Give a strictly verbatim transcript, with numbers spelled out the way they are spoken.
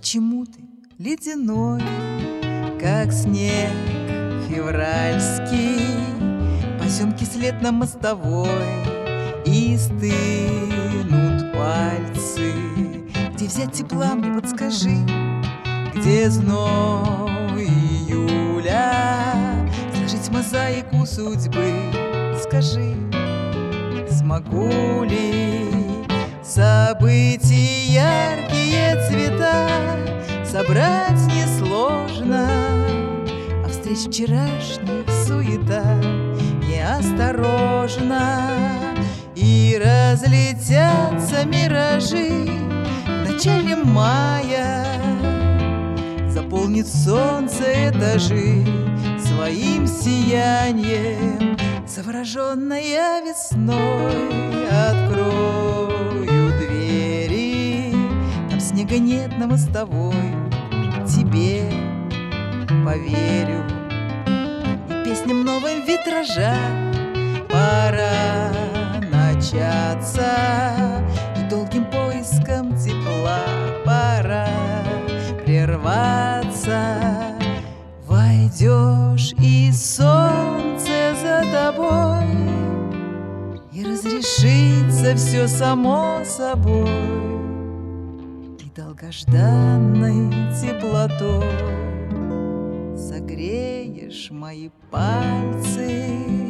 Почему ты ледяной, как снег февральский? Поземки след на мостовой, и стынут пальцы. Где взять тепла, мне подскажи, где зной июля? Сложить мозаику судьбы, скажи, смогу ли событий яркие цвета собрать несложно, а встреч вчерашних суета неосторожно, и разлетятся миражи в начале мая. Заполнит солнце этажи своим сиянием. Завороженная весной открою двери, там снега нет на мостовой, тебе поверю. И песням новым витража пора начаться, и долгим поиском тепла пора прерваться. Войдешь, и солнце за тобой, и разрешится все само собой, и долгожданной теплотой согреешь мои пальцы.